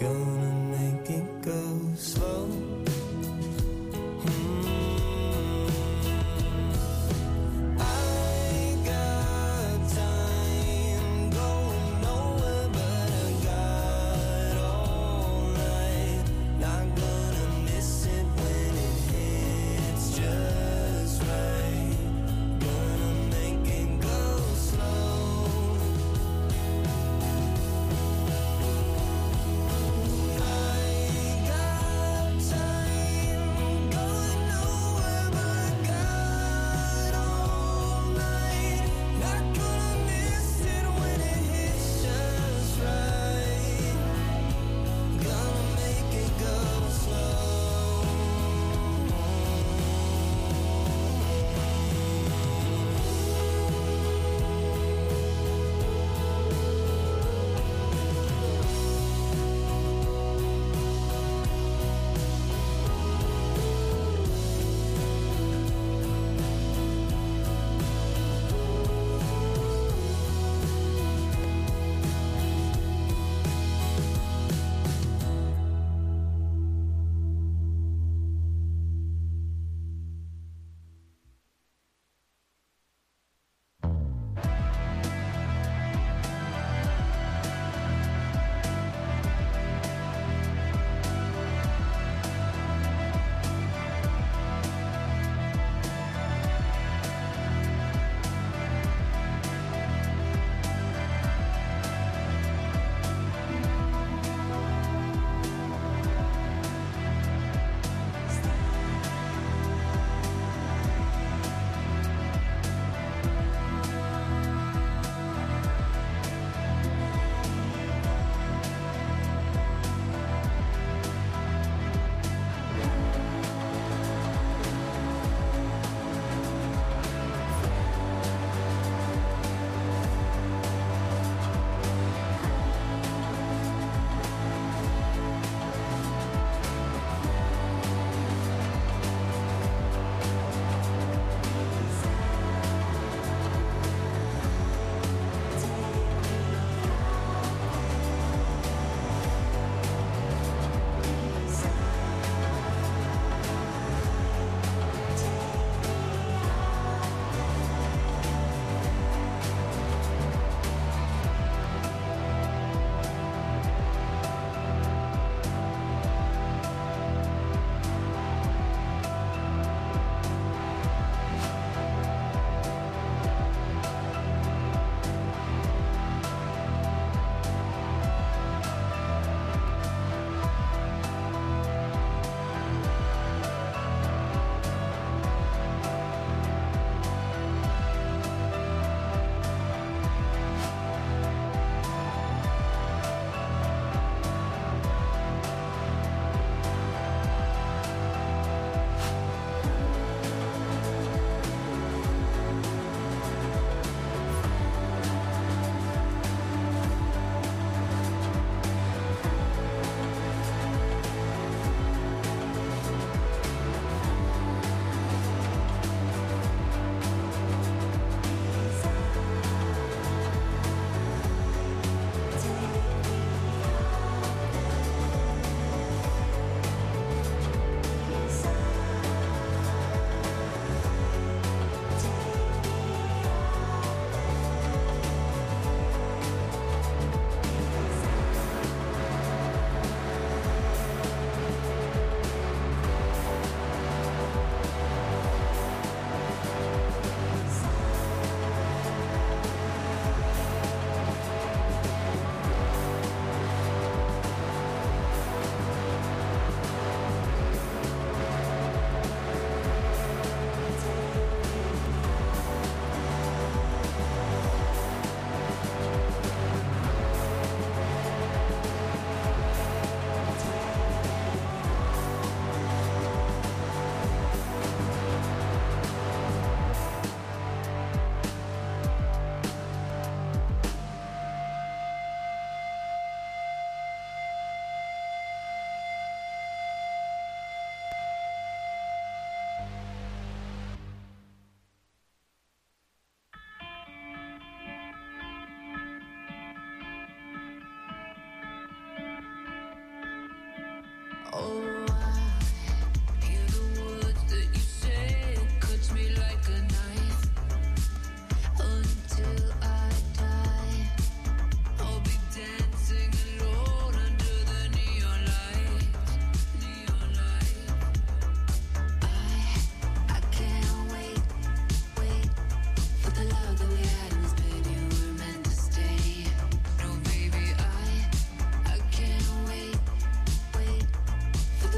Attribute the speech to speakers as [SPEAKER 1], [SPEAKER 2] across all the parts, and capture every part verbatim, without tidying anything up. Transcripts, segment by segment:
[SPEAKER 1] Gonna make it go slow.
[SPEAKER 2] For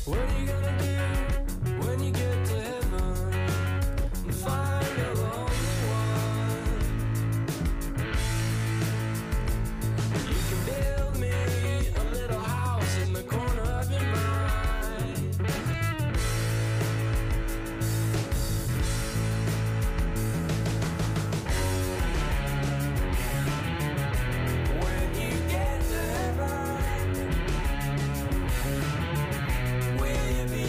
[SPEAKER 1] What are you gonna do when you get to heaven and find you're the only one? You can build me a little house in the corner of your mind. When you get to heaven, will you be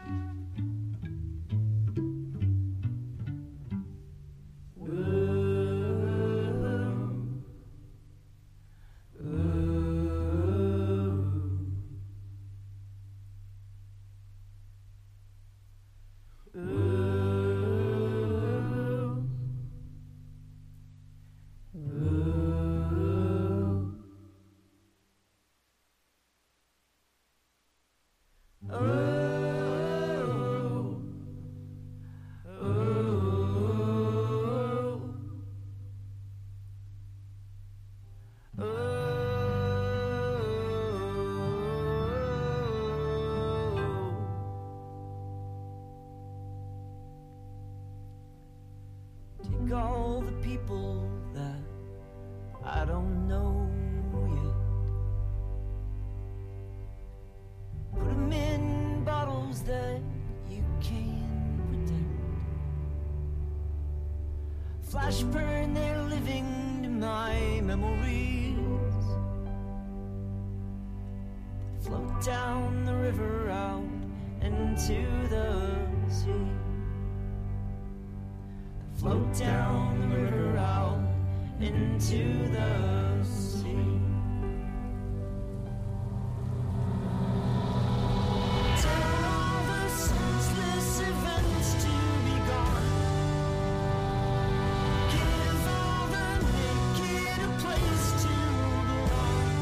[SPEAKER 1] Take all the people that I don't know yet, put them in bottles that you can protect, flash burn their living to my memories, float down the river out into the sea, float down the river out into the sea. Tell all the senseless events to be gone. Give all the naked a place to belong.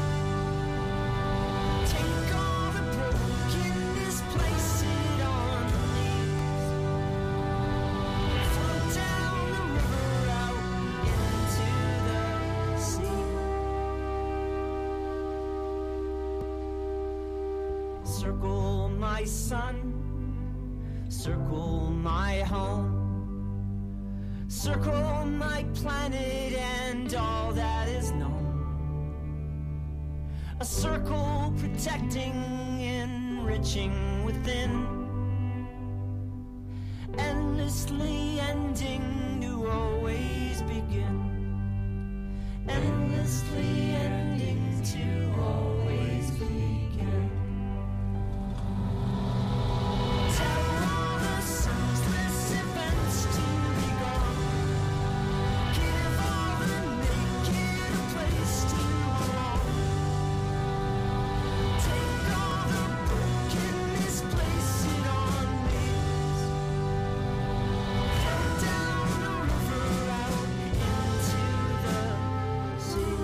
[SPEAKER 1] Take all the broken, displace it on these. Float down the river out into the sea. Circle my sun, circle my home, circle my planet and all that is known. A circle protecting, enriching within, endlessly ending to always begin, endlessly ending to always begin. Tell all the senseless events to be gone. Give all the naked a place to belong. Take all the broken, misplace it on wheels. Float down the river out into the sea.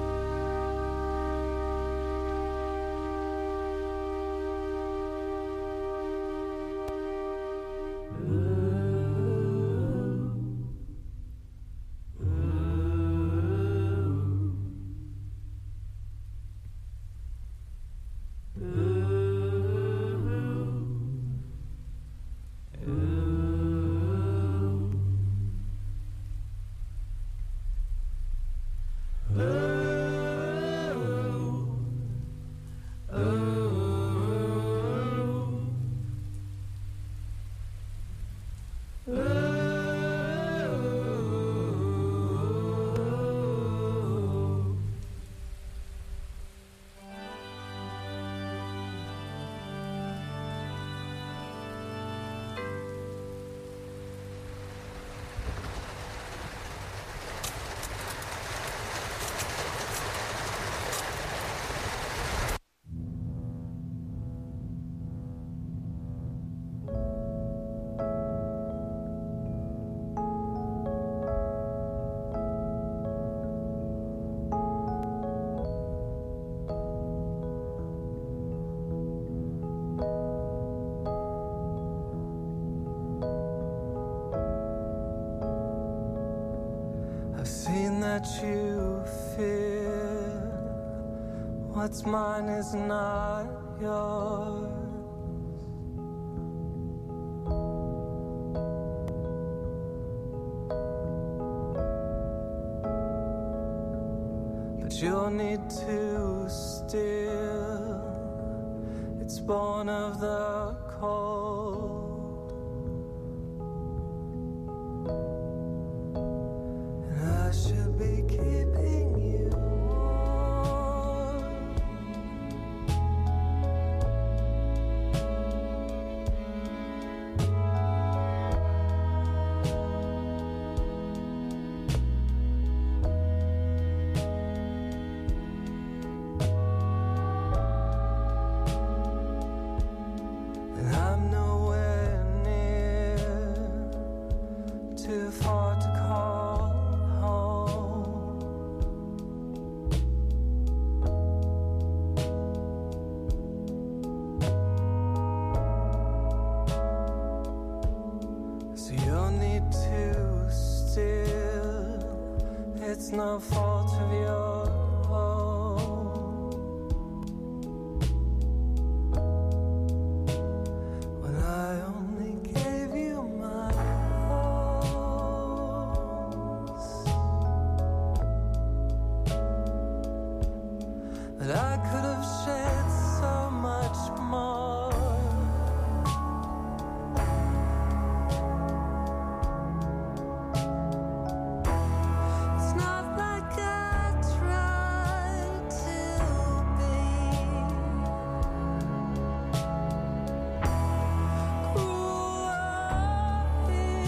[SPEAKER 2] I've seen that you fear what's mine is not yours. But you'll need to steal. It's born of the cold. I should be keeping you warm. too far to call home. So you'll need to still, it's no fault of your own. When I only gave you my arms, but I could have shed so much more. It's not like I tried to be cruel or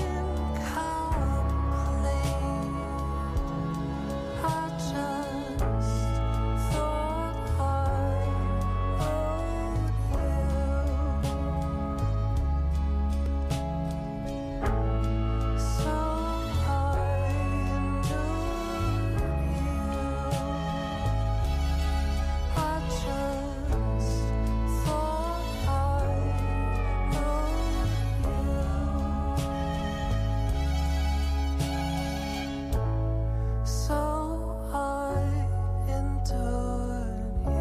[SPEAKER 2] incomplete. I just thought I owed you, so I endured you. I just thought I owed you, so I endured you.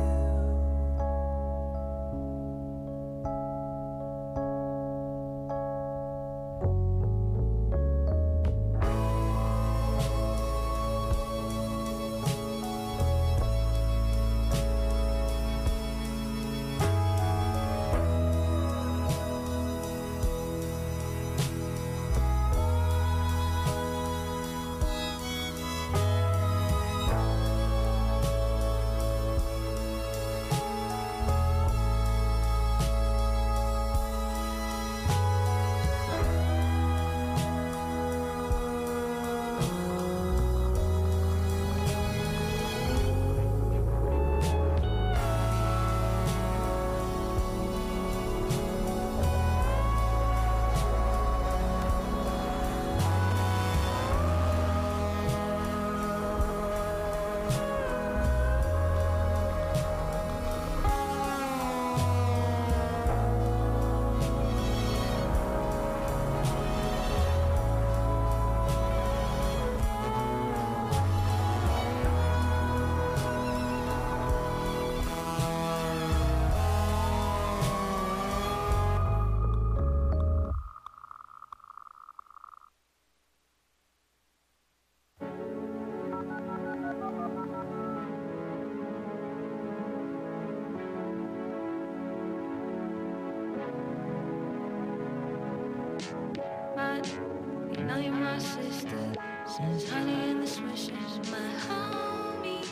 [SPEAKER 3] But you know you're my sister, since honey in the swishes. My homie,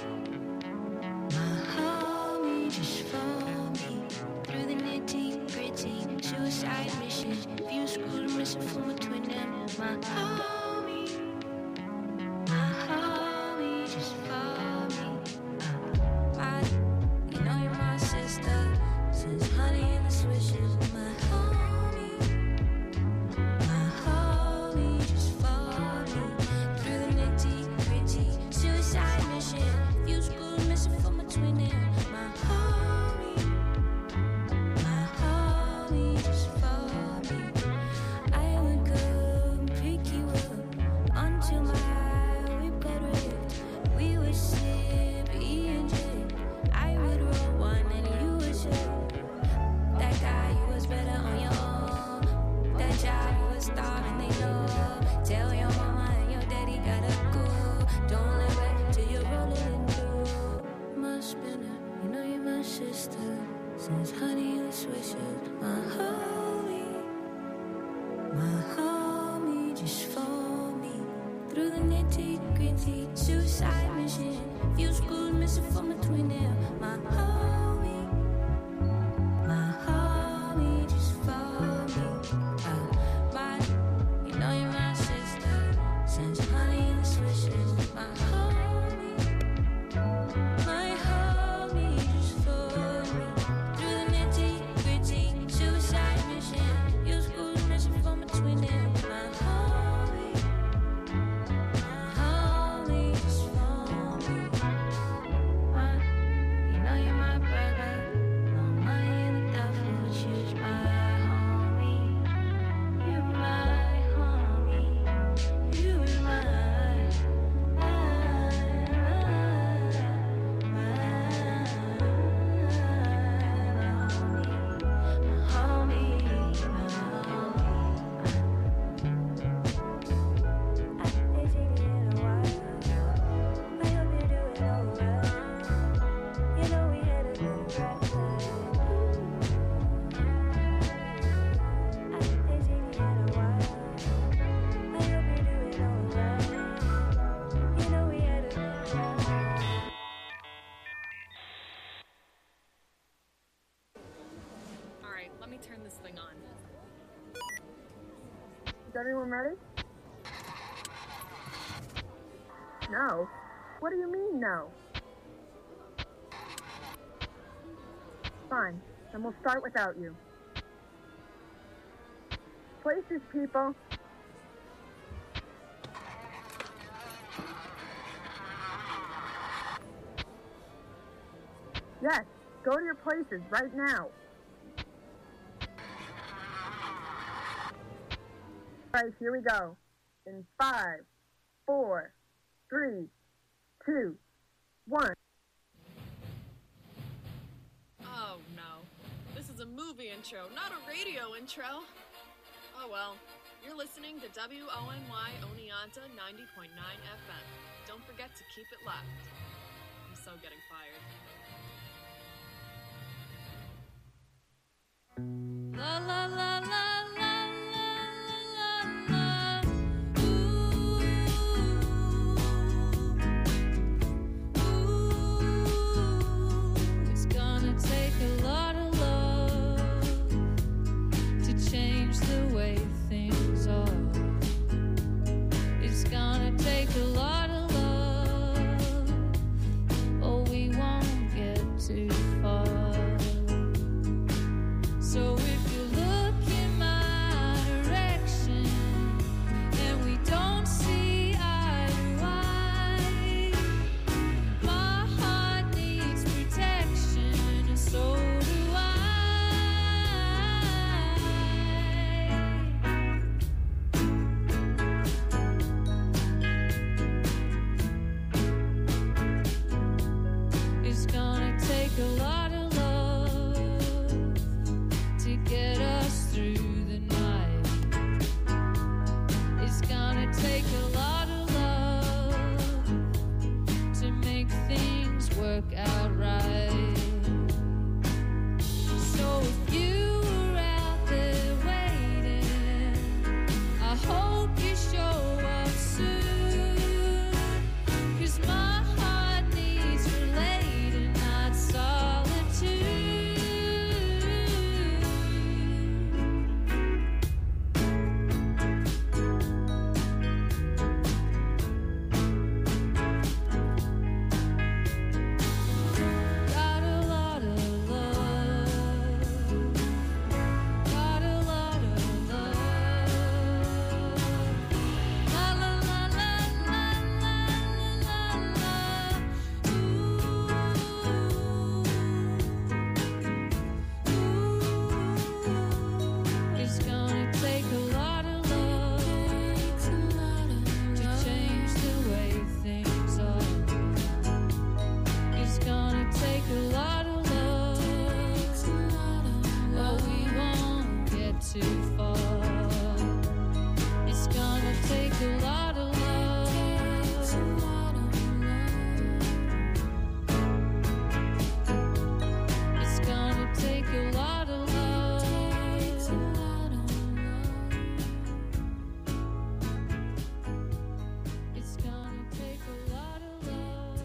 [SPEAKER 3] my homie, just for me. Through the nitty gritty, suicide mission. View school missing from between them. My homie, my homie, just for me. But you know you're my sister, since honey in the swishes. My homie, my homie, just for me. Through the nitty gritty, suicide mission. Few schools missing from between them. My homie, my homie, just for me. I would come pick you up until my whip got ripped. We would sip, eat and drink. I would roll one and you would share. That guy, you was better on your own. That job, you was starving, they know. Tell your mama and your daddy gotta go. Don't let back till you roll it in through. My spinner, you know you're my sister. Since honey in the swishes. My homie, my homie, just for me. Through the nitty gritty, suicide mission. Few schools missing from between them. My homie, my homie, just for me. Uh, but you know you're my sister, since honey in the swishes. My homie, my homie, just for me. Through the nitty gritty, suicide mission. Few schools missing from between them. My homie,
[SPEAKER 4] this thing on.
[SPEAKER 5] Is everyone ready? No. What do you mean, no? Fine. Then we'll start without you. Places, people. Yes, go to your places right now. All right, here we go. In five, four, three, two, one.
[SPEAKER 4] Oh no. This is a movie intro, not a radio intro. Oh well. You're listening to W O N Y Oneonta ninety point nine F M. Don't forget to keep it locked. I'm so getting fired.
[SPEAKER 3] La la la la la la la la. Ooh, it's gonna take a lot of love to change the way things are. It's gonna take a lot of love, or we won't get too far. So if you look in my direction and we don't see eye to eye, my heart needs protection and so do I. It's gonna take a lot of love to get us through the night. It's gonna take a lot of love to make things work out right. So if you were out there waiting, I hope you show up soon, 'cause my heart needs relating, not solitude. Got a lot of love. Got a lot of love. La la la la la la la la. Ooh. It's gonna take a lot of love to change the way things are. It's gonna take a lot of love, or we won't get too far. It's gonna take a lot of love. It's gonna take a lot of love. It's gonna take a lot of love.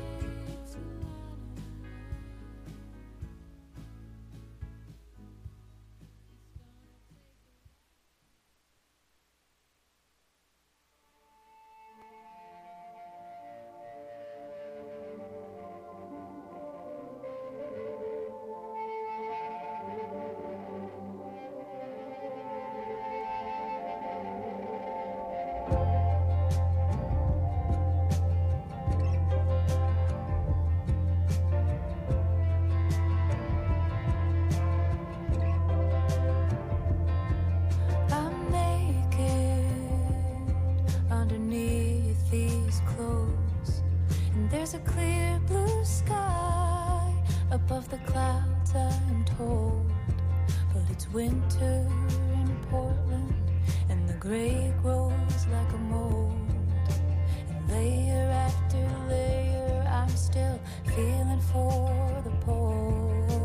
[SPEAKER 3] I'm naked underneath these clothes, and there's a clear blue sky above the clouds, I'm told. But it's winter in Portland, and the gray grows like a mold. And layer after layer, I'm still feeling for the poles.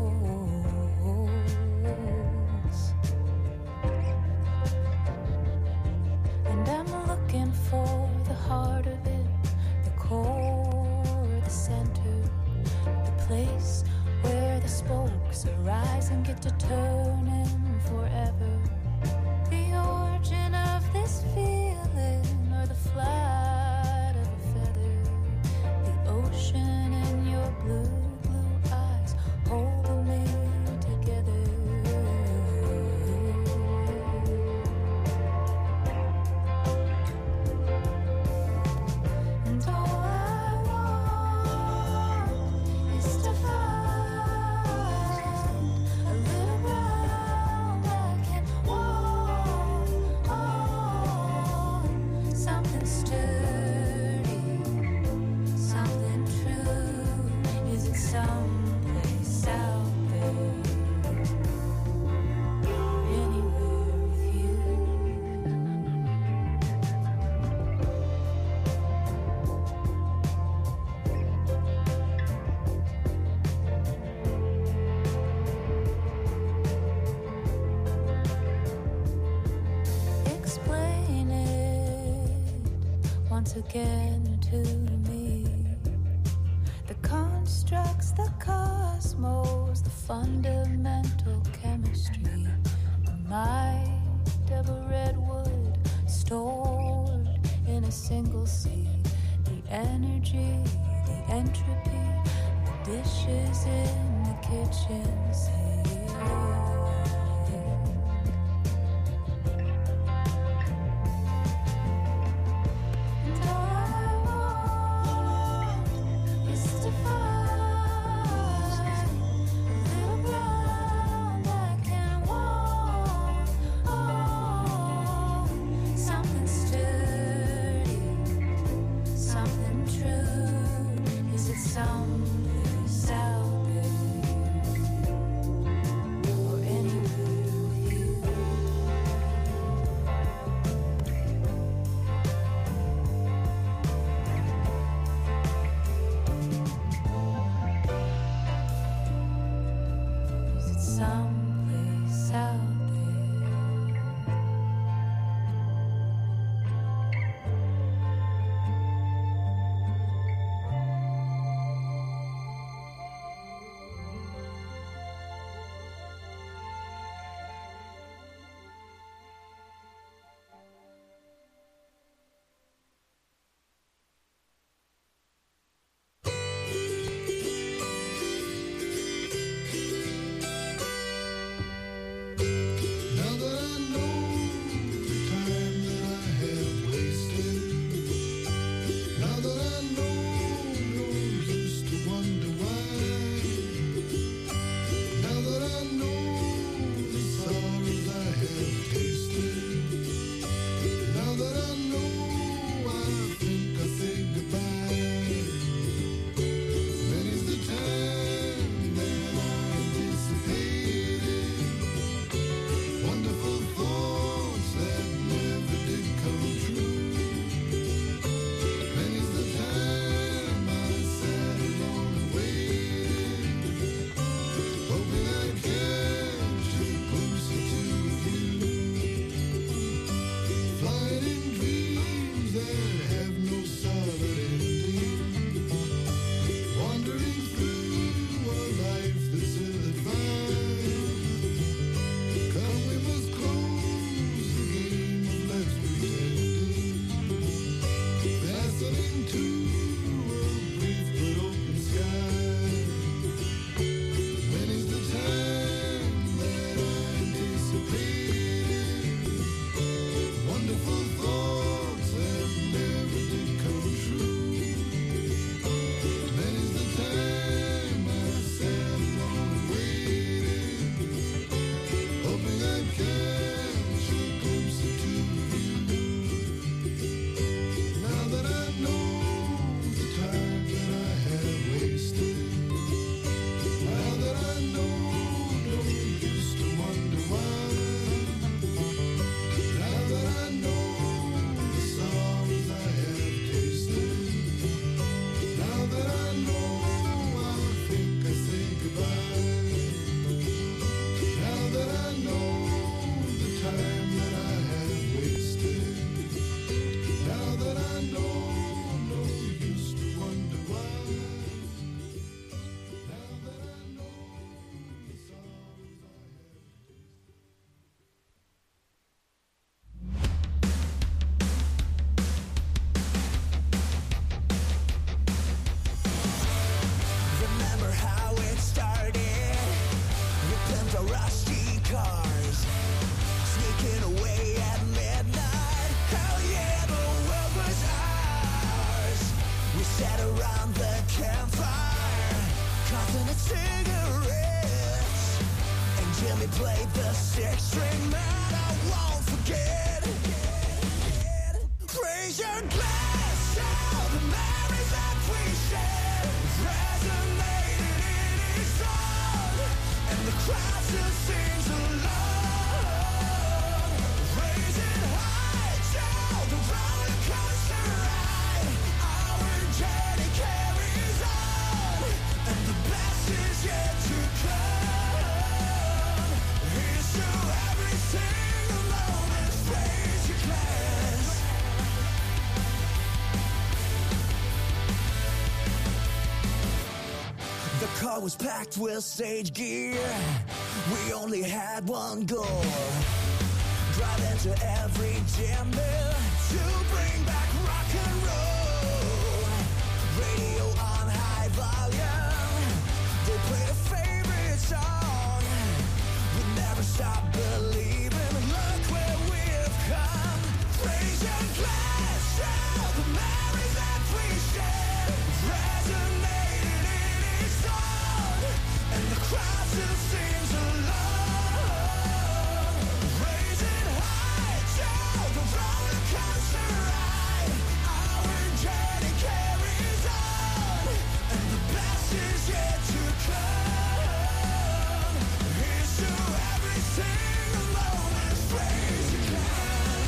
[SPEAKER 3] And I'm looking for the heart of it, the core, the center, the place where the spokes arise and get to turning forever. explain it once again to me. The constructs, the cosmos, the fundamental chemistry. My double redwood stored in a single seed. The energy, the entropy, the dishes in the kitchen sink. And all I want is to find a little ground I can walk on. Something sturdy, something true. Is it someplace out there or anywhere with you? Is it someplace out there?
[SPEAKER 6] Now that I know the time that I have wasted, now that I know no use to wonder why, now that I know the sorrows I have tasted, now that I know I think I say goodbye. Many's the time that I anticipated wonderful thoughts that never did come true. Many's the time I sat alone and waited, hoping I'd catch a glimpse or two of you. Flying in dreams that have no solid ending, wandering through a life that's ill-advised. Come, we must close the game of life's pretending, fastening to a brief but open sky. Many's the time that I anticipated wonderful thoughts that never did come true. Many's the time I sat alone and waited, hoping I'd catch a glimpse or two of you. Now that I know the time that I have wasted, now that I know no use to wonder why, now that I know the sorrows I have tasted, now that I know I think I say goodbye. Now that I know the time that I have wasted, now that I know no use to wonder why, now that I know the sorrows I have
[SPEAKER 1] Remember how it started? We pimped our rusty cars, sneaking away at midnight. Hell yeah, the world was ours. We sat around the campfire, coughing at cigarettes, and Jimmy played the six-string man I won't forget. Raise your glass to the memories that we shared, resonated in each song, and the crowd still sings along. Raise it high till the roller coaster ride. Our journey carries on, and the best is yet to come. Here's to every single moment, praise you was packed with stage gear. We only had one goal. Drive into every gym there to bring back rock and roll. Radio on high volume, they played a favorite song. We never stop believing, look where we've come. Raise your glass to the memories that we shared, resonated in each song, and the crowd still sings along. Raising high to the roller coaster ride, our journey carries on, and the best is yet to come. Here's to every single moment, raise your glass.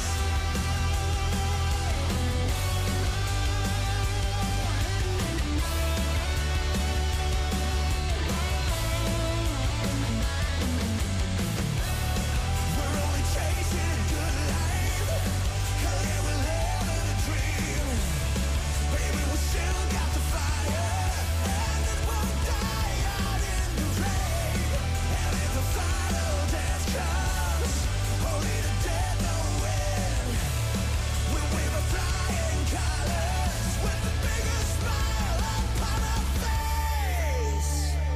[SPEAKER 1] We're only chasing a good life, hell yeah, we're living a dream. Baby, we still got the fire, and it won't die out in the rain. And if the final dance comes, only the dead know when. We'll wave our flying colors with the biggest smile upon our face.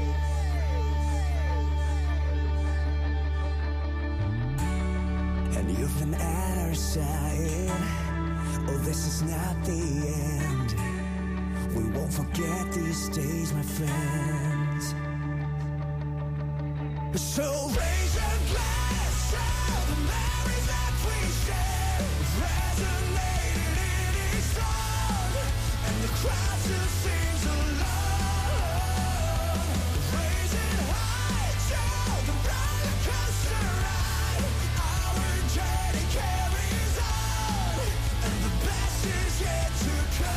[SPEAKER 1] And you've been at our side. Oh, this is not the end. We won't forget these days, my friends. So raise your glass to the memories that we shared, resonated in each song, and the crowd still sings along. Raising high to the roller coaster ride, our journey carries on, and the best is yet to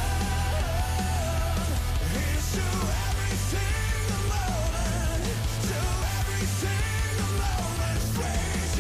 [SPEAKER 1] come. Here's to every single moment, to every single moment, raise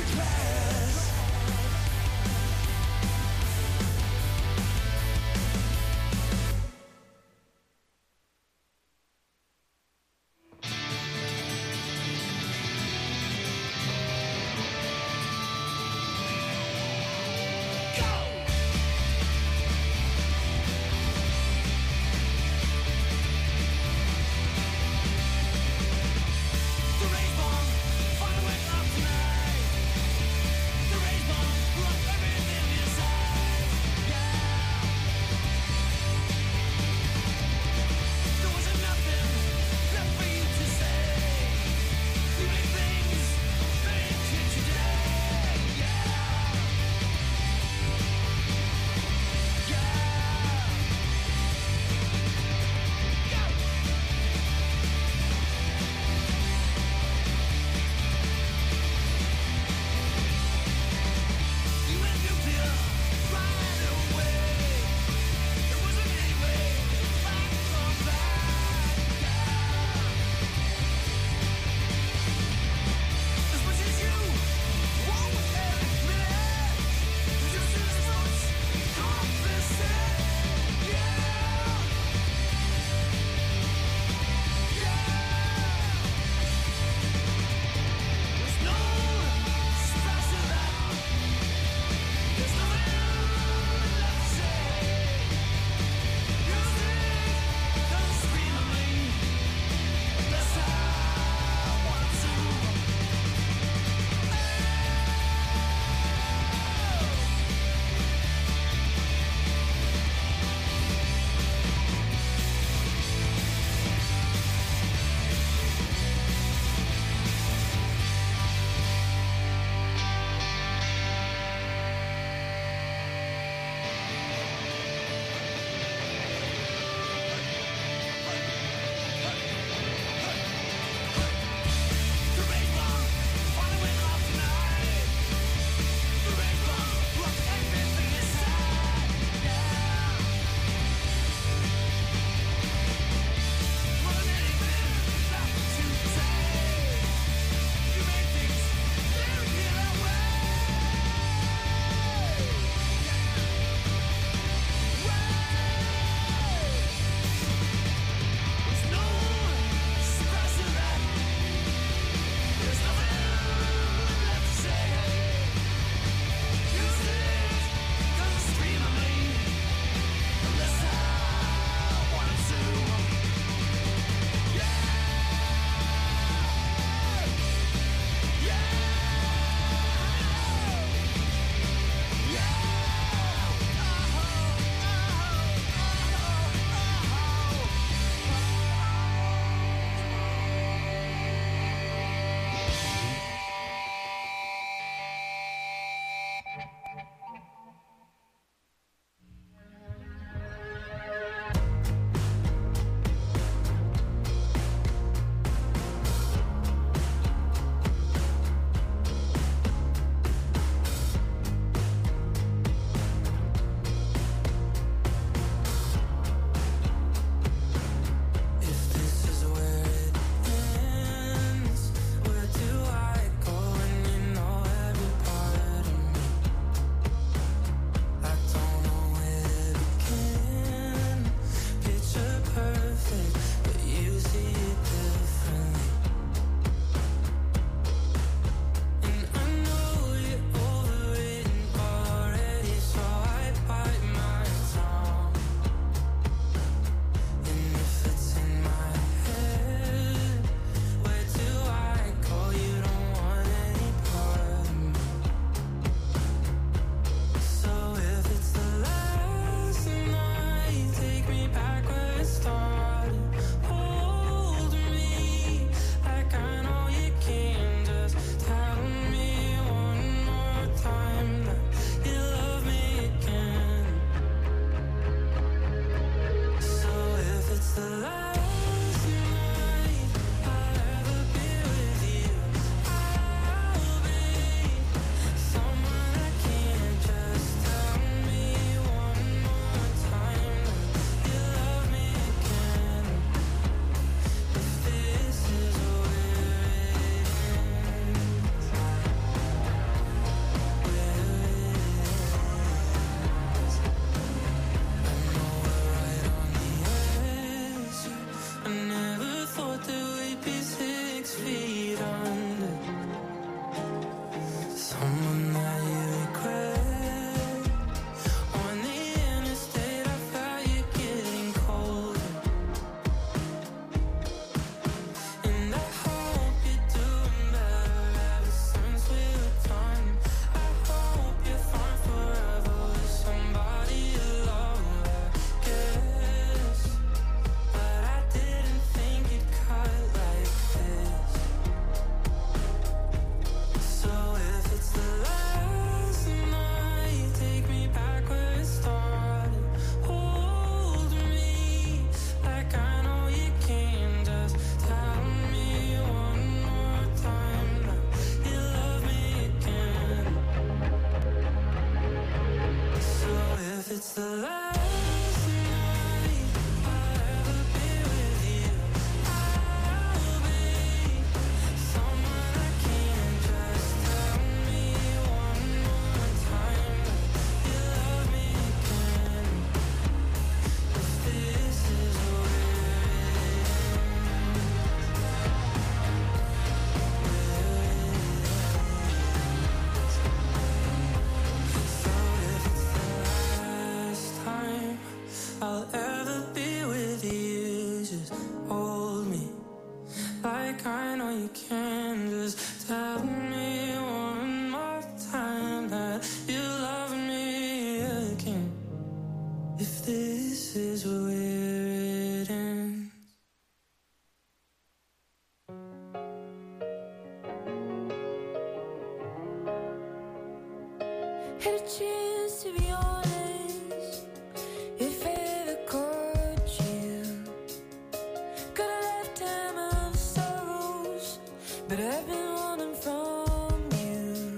[SPEAKER 3] Had a chance to be honest, if I ever caught you. Got a lifetime of sorrows, but I've been running from you.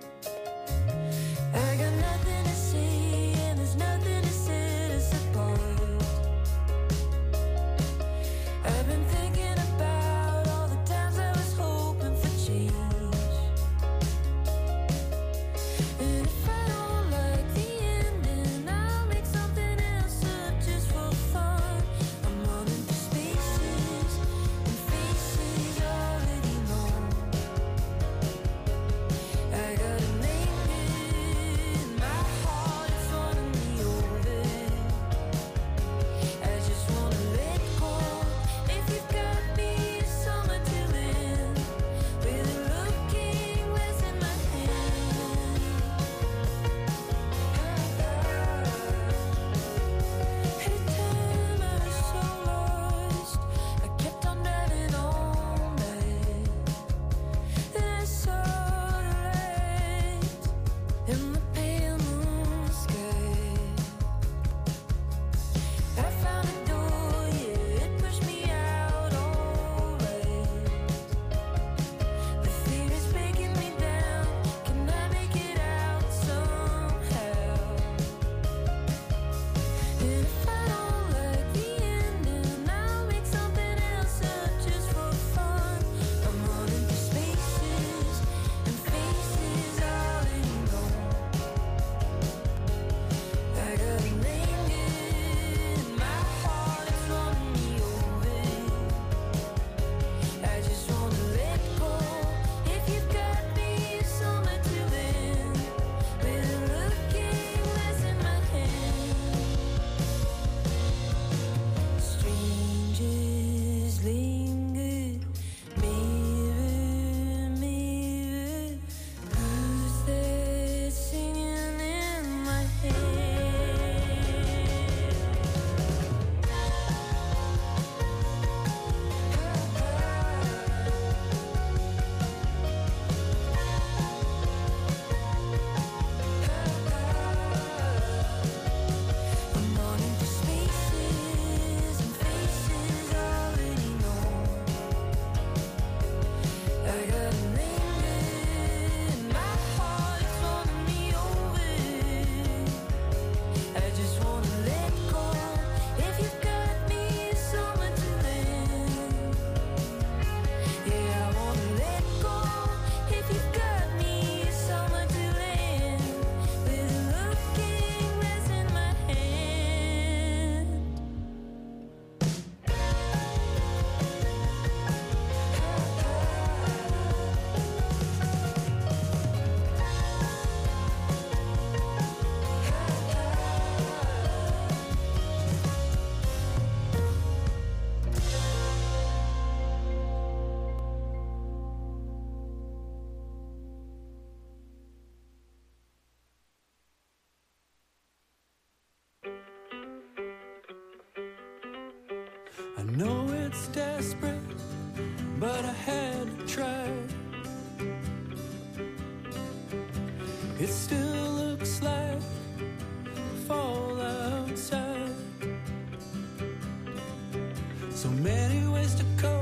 [SPEAKER 3] I got nothing to say, and there's nothing to set us apart. I've been thinking about all the times I was hoping for change. And if I don't like the ending, I'll make something else up just for fun. I'm running through spaces and faces already known. I got a name in my heart, it's running me over. I just wanna let go. If you've got me somewhere to live, with a looking glass in my hand. At a time I was so lost, I kept on driving all night. Then I saw the lights in the pale moon sky. I found a door, yeah, it pushed me out alright. The fear is breaking me down, can I make it out somehow? And if I don't like the ending, I'll make something else up just for fun. I'm running through spaces and faces already known. I got a name in my heart, it's running me over. I just wanna let go. If you've got me somewhere to live, with a looking glass in my hand. Strangers linger, mirror, mirror, who's there singing in my head? I'm running through spaces and faces already known. I got a name in my heart, it's running me over. I just wanna let go. If you've got me somewhere to live, yeah, I wanna let go. If you've got me somewhere to live, with a looking glass in my hand.
[SPEAKER 2] I know it's desperate, but I had to try. It still looks like fall outside. So many ways to cope.